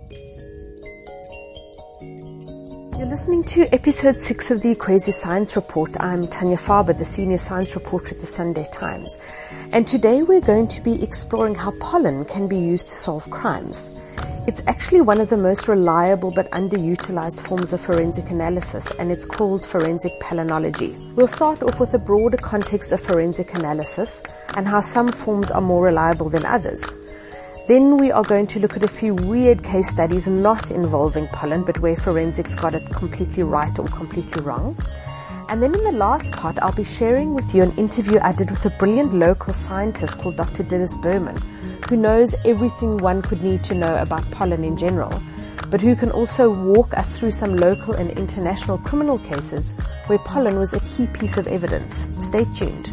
You're listening to episode 6 of the Equasi Science Report. I'm Tanya Farber, the senior science reporter at the Sunday Times. And today we're going to be exploring how pollen can be used to solve crimes. It's actually one of the most reliable but underutilized forms of forensic analysis, and it's called forensic palynology. We'll start off with a broader context of forensic analysis and how some forms are more reliable than others. Then we are going to look at a few weird case studies not involving pollen, but where forensics got it completely right or completely wrong. And then in the last part, I'll be sharing with you an interview I did with a brilliant local scientist called Dr. Dennis Berman, who knows everything one could need to know about pollen in general, but who can also walk us through some local and international criminal cases where pollen was a key piece of evidence. Stay tuned.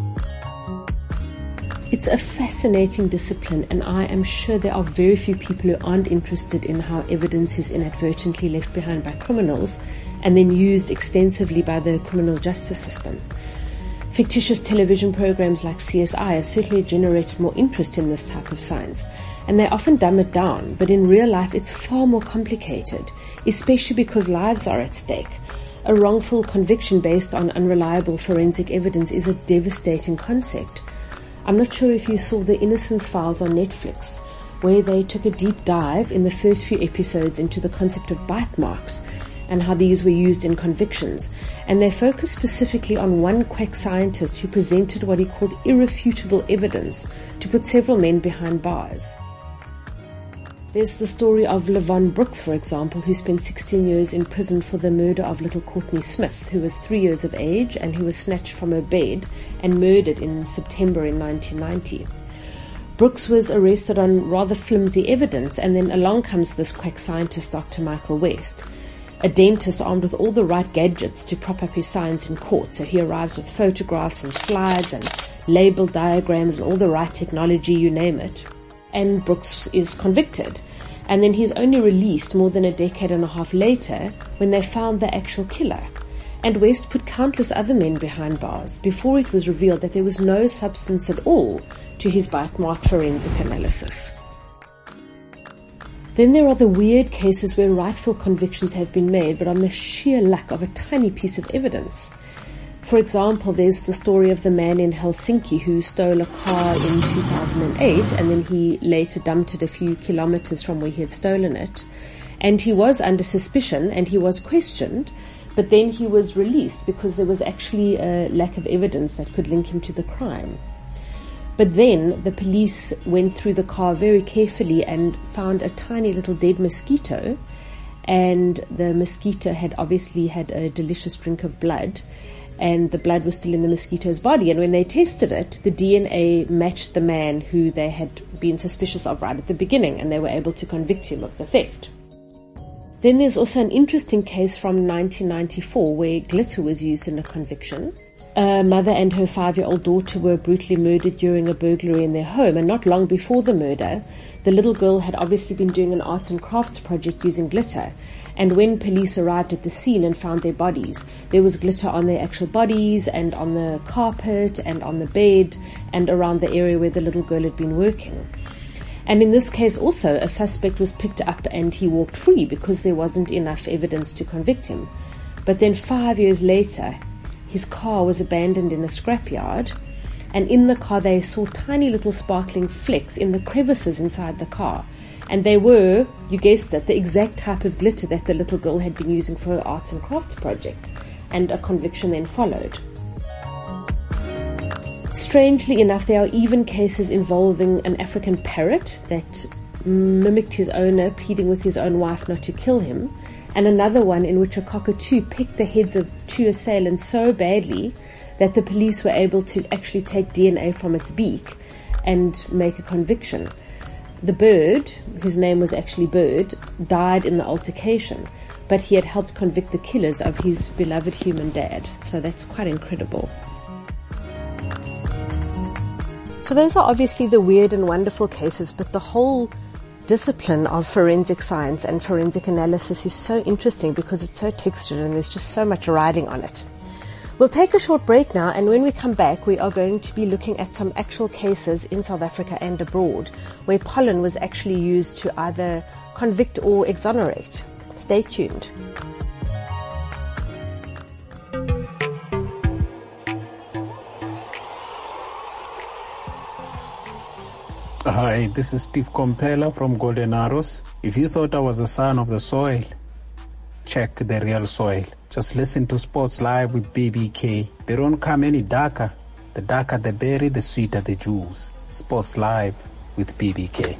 It's a fascinating discipline, and I am sure there are very few people who aren't interested in how evidence is inadvertently left behind by criminals and then used extensively by the criminal justice system. Fictitious television programs like CSI have certainly generated more interest in this type of science, and they often dumb it down, but in real life it's far more complicated, especially because lives are at stake. A wrongful conviction based on unreliable forensic evidence is a devastating concept. I'm not sure if you saw the Innocence Files on Netflix, where they took a deep dive in the first few episodes into the concept of bite marks and how these were used in convictions. And they focused specifically on one quack scientist who presented what he called irrefutable evidence to put several men behind bars. There's the story of Lavon Brooks, for example, who spent 16 years in prison for the murder of little Courtney Smith, who was 3 years of age and who was snatched from her bed and murdered in September in 1990. Brooks was arrested on rather flimsy evidence, and then along comes this quack scientist, Dr. Michael West, a dentist armed with all the right gadgets to prop up his science in court. So he arrives with photographs and slides and label diagrams and all the right technology, you name it. And Brooks is convicted. And then he's only released more than a decade and a half later when they found the actual killer. And West put countless other men behind bars before it was revealed that there was no substance at all to his bite mark forensic analysis. Then there are the weird cases where rightful convictions have been made, but on the sheer lack of a tiny piece of evidence. For example, there's the story of the man in Helsinki who stole a car in 2008, and then he later dumped it a few kilometers from where he had stolen it. And he was under suspicion and he was questioned, but then he was released because there was actually a lack of evidence that could link him to the crime. But then the police went through the car very carefully and found a tiny little dead mosquito, and the mosquito had obviously had a delicious drink of blood, and the blood was still in the mosquito's body. And when they tested it, the DNA matched the man who they had been suspicious of right at the beginning, and they were able to convict him of the theft. Then there's also an interesting case from 1994 where glitter was used in a conviction. A mother and her 5-year-old daughter were brutally murdered during a burglary in their home, and not long before the murder, the little girl had obviously been doing an arts and crafts project using glitter. And when police arrived at the scene and found their bodies, there was glitter on their actual bodies and on the carpet and on the bed and around the area where the little girl had been working. And in this case also, a suspect was picked up and he walked free because there wasn't enough evidence to convict him. But then 5 years later, his car was abandoned in a scrapyard, and in the car they saw tiny little sparkling flecks in the crevices inside the car. And they were, you guessed it, the exact type of glitter that the little girl had been using for her arts and crafts project. And a conviction then followed. Strangely enough, there are even cases involving an African parrot that mimicked his owner, pleading with his own wife not to kill him, and another one in which a cockatoo picked the heads of 2 assailants so badly that the police were able to actually take DNA from its beak and make a conviction. The bird, whose name was actually Bird, died in the altercation, but he had helped convict the killers of his beloved human dad. So that's quite incredible. So those are obviously the weird and wonderful cases, but the whole discipline of forensic science and forensic analysis is so interesting because it's so textured and there's just so much riding on it. We'll take a short break now, and when we come back, we are going to be looking at some actual cases in South Africa and abroad where pollen was actually used to either convict or exonerate? Stay tuned. Hi, this is Steve Compella from Golden Arrows. If you thought I was a son of the soil, check the real soil. Just listen to Sports Live with BBK. They don't come any darker. The darker the berry, the sweeter the juice. Sports Live with BBK.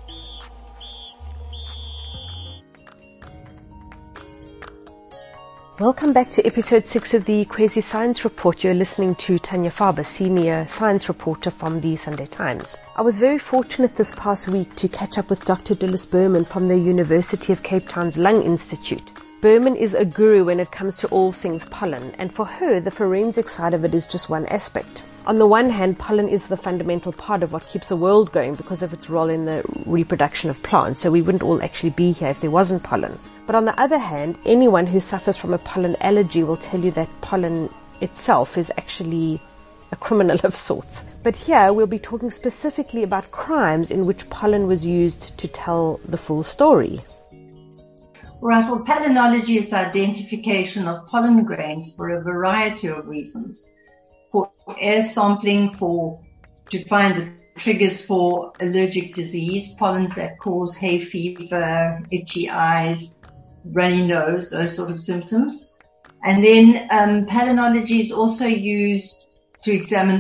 Welcome back to episode 6 of the Kwezi Science Report. You're listening to Tanya Faber, senior science reporter from the Sunday Times. I was very fortunate this past week to catch up with Dr. Dilys Berman from the University of Cape Town's Lung Institute. Berman is a guru when it comes to all things pollen, and for her, the forensic side of it is just one aspect. On the one hand, pollen is the fundamental part of what keeps the world going because of its role in the reproduction of plants, so we wouldn't all actually be here if there wasn't pollen. But on the other hand, anyone who suffers from a pollen allergy will tell you that pollen itself is actually a criminal of sorts. But here we'll be talking specifically about crimes in which pollen was used to tell the full story. Right, well, palynology is the identification of pollen grains for a variety of reasons. For air sampling, to find the triggers for allergic disease, pollens that cause hay fever, itchy eyes, runny nose, those sort of symptoms. And then palynology is also used to examine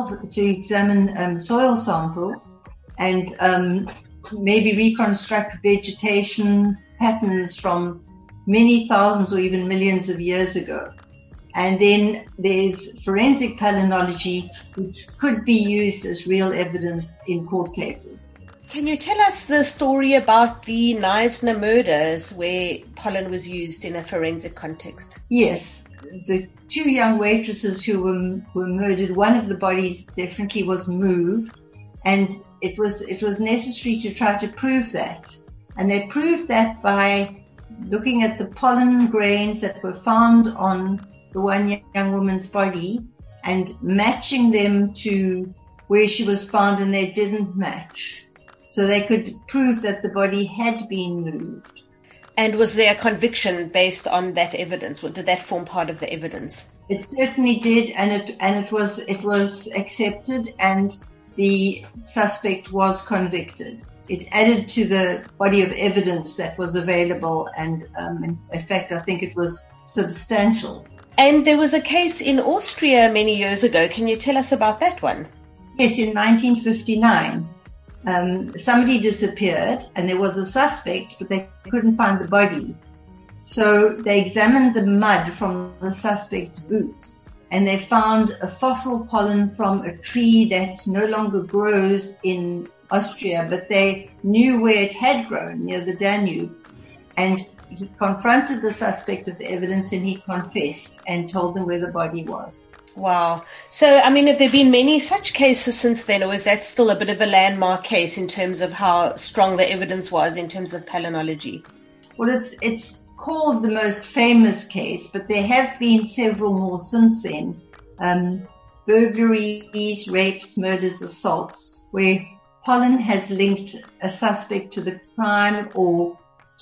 soil samples and maybe reconstruct vegetation patterns from many thousands or even millions of years ago. And then there's forensic palynology, which could be used as real evidence in court cases. Can you tell us the story about the Knysna murders where pollen was used in a forensic context? Yes. The two young waitresses who were murdered, one of the bodies definitely was moved, and it was necessary to try to prove that. And they proved that by looking at the pollen grains that were found on the one young woman's body and matching them to where she was found, and they didn't match. So they could prove that the body had been moved. And was there a conviction based on that evidence? Did that form part of the evidence? It certainly did, and it was accepted, and the suspect was convicted. It added to the body of evidence that was available, and in fact, I think it was substantial. And there was a case in Austria many years ago. Can you tell us about that one? Yes, in 1959. Somebody disappeared and there was a suspect, but they couldn't find the body. So they examined the mud from the suspect's boots and they found a fossil pollen from a tree that no longer grows in Austria, but they knew where it had grown near the Danube. And he confronted the suspect with the evidence and he confessed and told them where the body was. Wow. So, I mean, have there been many such cases since then, or is that still a bit of a landmark case in terms of how strong the evidence was in terms of palynology? Well, it's called the most famous case, but there have been several more since then. Burglaries, rapes, murders, assaults, where pollen has linked a suspect to the crime or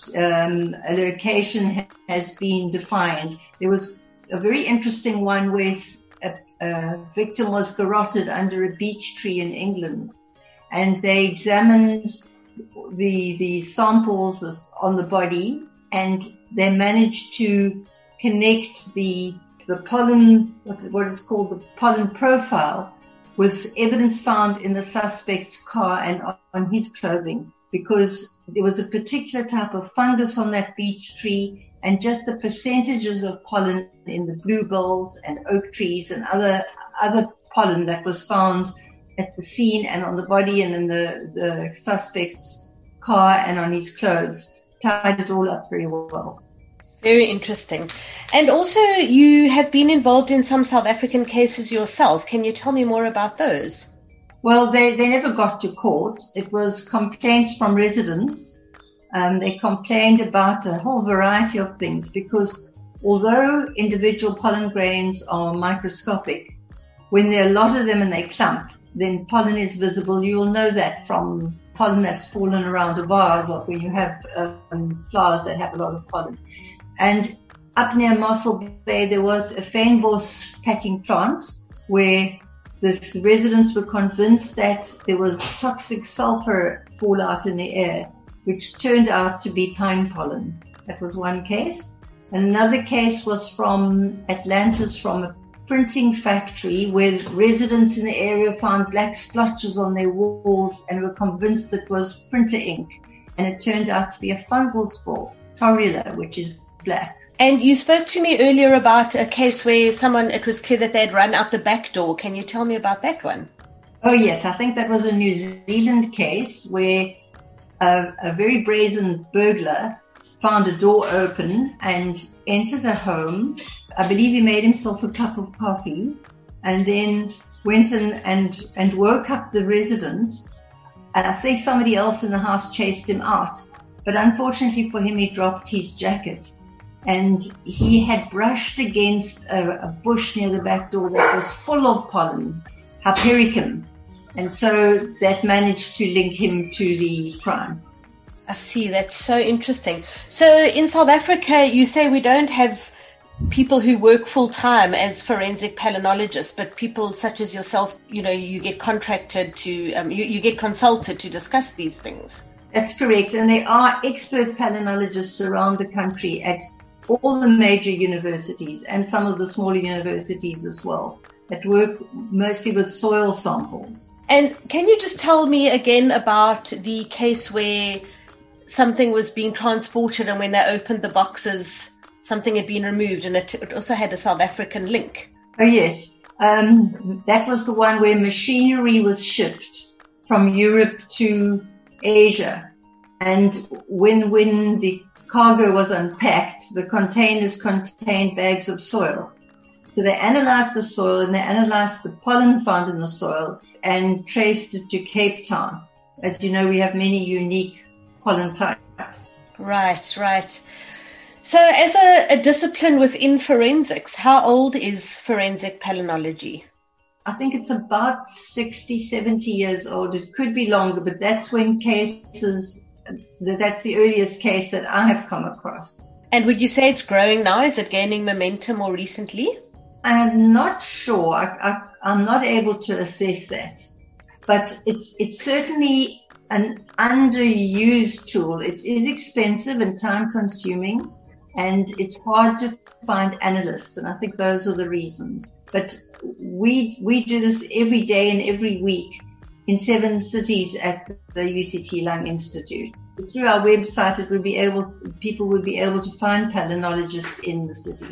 a location has been defined. There was a very interesting one where a victim was garroted under a beech tree in England, and they examined the samples on the body, and they managed to connect the pollen, what is called the pollen profile, with evidence found in the suspect's car and on his clothing, because there was a particular type of fungus on that beech tree, and just the percentages of pollen in the bluebells and oak trees and other pollen that was found at the scene and on the body and in the suspect's car and on his clothes tied it all up very well. Very interesting. And also you have been involved in some South African cases yourself. Can you tell me more about those? Well, they never got to court. It was complaints from residents. They complained about a whole variety of things because although individual pollen grains are microscopic, when there are a lot of them and they clump, then pollen is visible. You will know that from pollen that's fallen around a vase, or when you have flowers that have a lot of pollen. And up near Mossel Bay, there was a fynbos packing plant where the residents were convinced that there was toxic sulfur fallout in the air, which turned out to be pine pollen. That was one case. And another case was from Atlantis, from a printing factory where residents in the area found black splotches on their walls and were convinced it was printer ink. And it turned out to be a fungal spore, torula, which is black. And you spoke to me earlier about a case where it was clear that they had run out the back door. Can you tell me about that one? Oh yes, I think that was a New Zealand case where a very brazen burglar found a door open and entered a home. I believe he made himself a cup of coffee and then went in and woke up the resident. And I think somebody else in the house chased him out. But unfortunately for him, he dropped his jacket. And he had brushed against a bush near the back door that was full of pollen, Hypericum. And so that managed to link him to the crime. I see. That's so interesting. So in South Africa, you say we don't have people who work full time as forensic palynologists, but people such as yourself, you get contracted to, you get consulted to discuss these things. That's correct. And there are expert palynologists around the country at all the major universities and some of the smaller universities as well that work mostly with soil samples. And can you just tell me again about the case where something was being transported and when they opened the boxes, something had been removed and it also had a South African link? Oh yes. That was the one where machinery was shipped from Europe to Asia. And when the cargo was unpacked, the containers contained bags of soil. So they analyzed the soil and they analyzed the pollen found in the soil and traced it to Cape Town. As you know, we have many unique pollen types. Right. So as a discipline within forensics, how old is forensic palynology? I think it's about 60, 70 years old. It could be longer, but that's when that's the earliest case that I have come across. And would you say it's growing now? Is it gaining momentum more recently? I'm not sure. I'm not able to assess that. But it's certainly an underused tool. It is expensive and time consuming, and it's hard to find analysts, and I think those are the reasons. But we do this every day and every week in 7 cities at the UCT Lung Institute. Through our website, people would be able to find palynologists in the cities.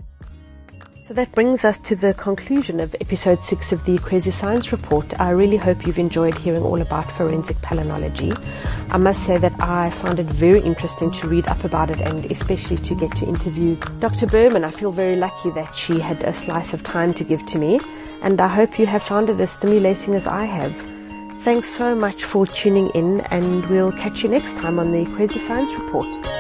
So that brings us to the conclusion of episode 6 of the Crazy Science Report. I really hope you've enjoyed hearing all about forensic palynology. I must say that I found it very interesting to read up about it and especially to get to interview Dr. Berman. I feel very lucky that she had a slice of time to give to me, and I hope you have found it as stimulating as I have. Thanks so much for tuning in, and we'll catch you next time on the Crazy Science Report.